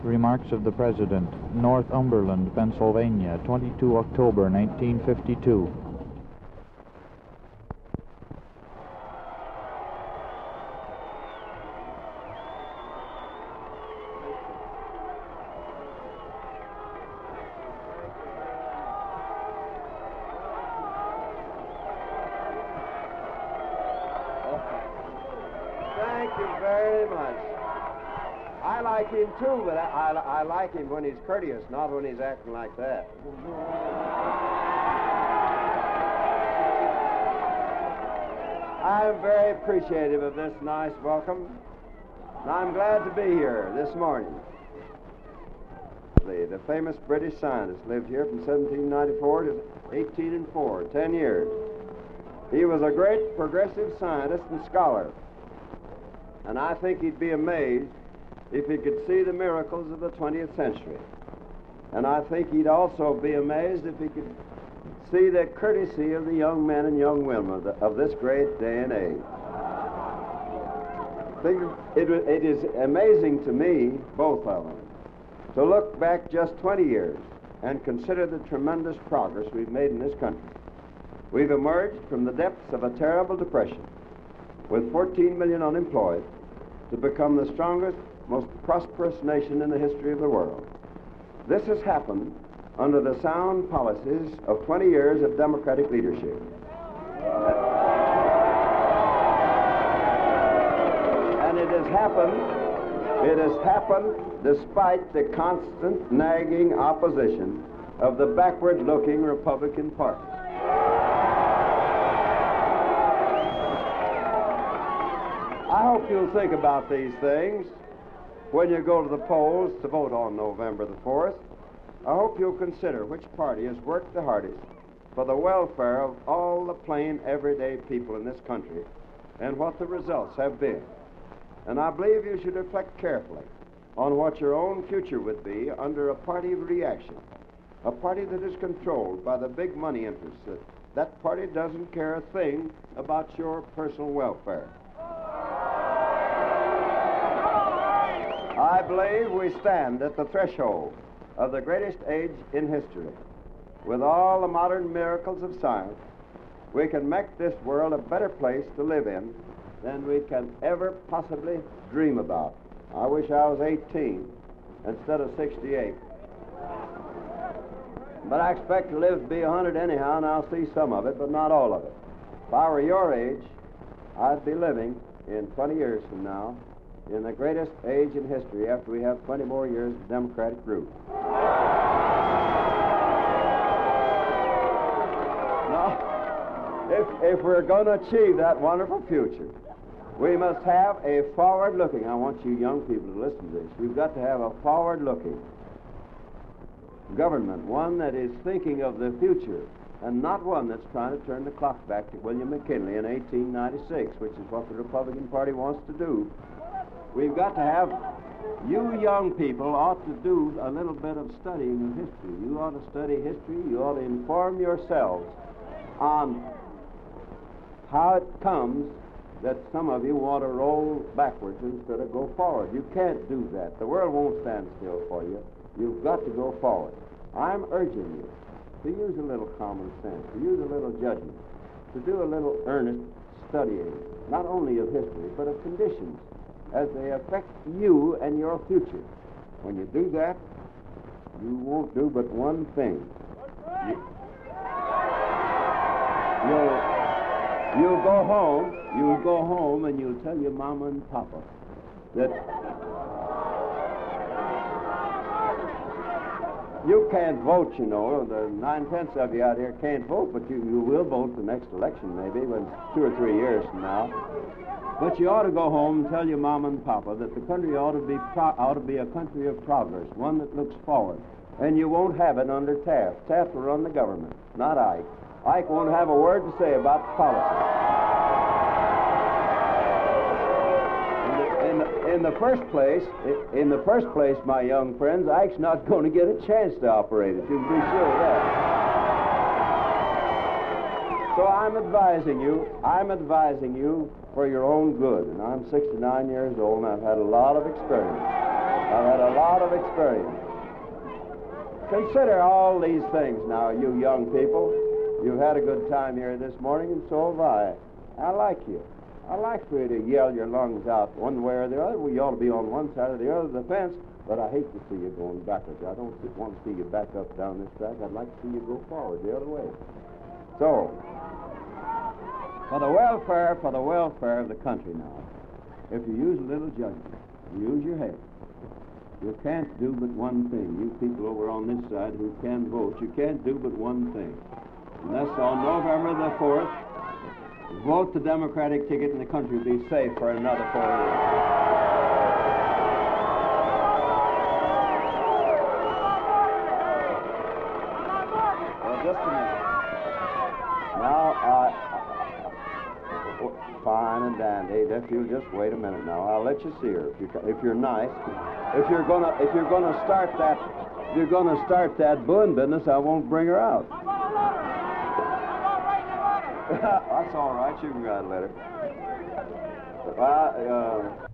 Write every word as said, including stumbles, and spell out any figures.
Remarks of the President, Northumberland, Pennsylvania, twenty-second of October, nineteen fifty-two. Thank you very much. I like him too, but I, I, I like him when he's courteous, not when he's acting like that. I'm very appreciative of this nice welcome, and I'm glad to be here this morning. The, the famous British scientist lived here from seventeen ninety-four to eighteen oh four, ten years. He was a great progressive scientist and scholar, and I think he'd be amazed if he could see the miracles of the twentieth century. And I think he'd also be amazed if he could see the courtesy of the young men and young women of, the, of this great day and age. Think it, it is amazing to me, both of them, to look back just twenty years and consider the tremendous progress we've made in this country. We've emerged from the depths of a terrible depression with fourteen million unemployed to become the strongest, most prosperous nation in the history of the world. This has happened under the sound policies of twenty years of democratic leadership. And it has happened, it has happened despite the constant nagging opposition of the backward-looking Republican Party. I hope you'll think about these things when you go to the polls to vote on November the fourth. I hope you'll consider which party has worked the hardest for the welfare of all the plain, everyday people in this country and what the results have been. And I believe you should reflect carefully on what your own future would be under a party of reaction, a party that is controlled by the big money interests. That, that party doesn't care a thing about your personal welfare. I believe we stand at the threshold of the greatest age in history. With all the modern miracles of science, we can make this world a better place to live in than we can ever possibly dream about. I wish I was eighteen instead of sixty-eight. But I expect to live to be one hundred anyhow, and I'll see some of it, but not all of it. If I were your age, I'd be living in twenty years from now in the greatest age in history after we have twenty more years of democratic rule. Now, if, if we're going to achieve that wonderful future, we must have a forward-looking, I want you young people to listen to this, we've got to have a forward-looking government, one that is thinking of the future, and not one that's trying to turn the clock back to William McKinley in eighteen ninety-six, which is what the Republican Party wants to do. We've got to have, you young people ought to do a little bit of studying of history. You ought to study history. You ought to inform yourselves on how it comes that some of you want to roll backwards instead of go forward. You can't do that. The world won't stand still for you. You've got to go forward. I'm urging you to use a little common sense, to use a little judgment, to do a little earnest studying, not only of history, but of conditions as they affect you and your future. When you do that, you won't do but one thing. You, you'll, you'll go home, you'll go home and you'll tell your mama and papa that you can't vote, you know. The nine-tenths of you out here can't vote, but you, you will vote the next election maybe, when two or three years from now. But you ought to go home and tell your mom and papa that the country ought to be pro- ought to be a country of progress, one that looks forward. And you won't have it under Taft. Taft will run the government, not Ike. Ike won't have a word to say about policy. In the, in the first place, in the first place, my young friends, Ike's not going to get a chance to operate it. You can be sure of that. So I'm advising you, I'm advising you for your own good. And I'm sixty-nine years old, and I've had a lot of experience. I've had a lot of experience. Consider all these things now, you young people. You've had a good time here this morning, and so have I. I like you. I like for you to yell your lungs out one way or the other. Well, you ought to be on one side or the other of the fence, but I hate to see you going backwards. I don't want to see you back up down this track. I'd like to see you go forward the other way. So, for the welfare, for the welfare of the country now, if you use a little judgment, you use your head. You can't do but one thing. You people over on this side who can vote, you can't do but one thing. And that's on November the fourth, vote the Democratic ticket and the country will be safe for another four years. Well, just a minute. Now, uh, fine and dandy. If you'll just wait a minute now, I'll let you see her. If you if you're nice, if you're gonna if you're gonna start that if you're gonna start that booing business, I won't bring her out. That's all right. You can write a letter. Well, uh,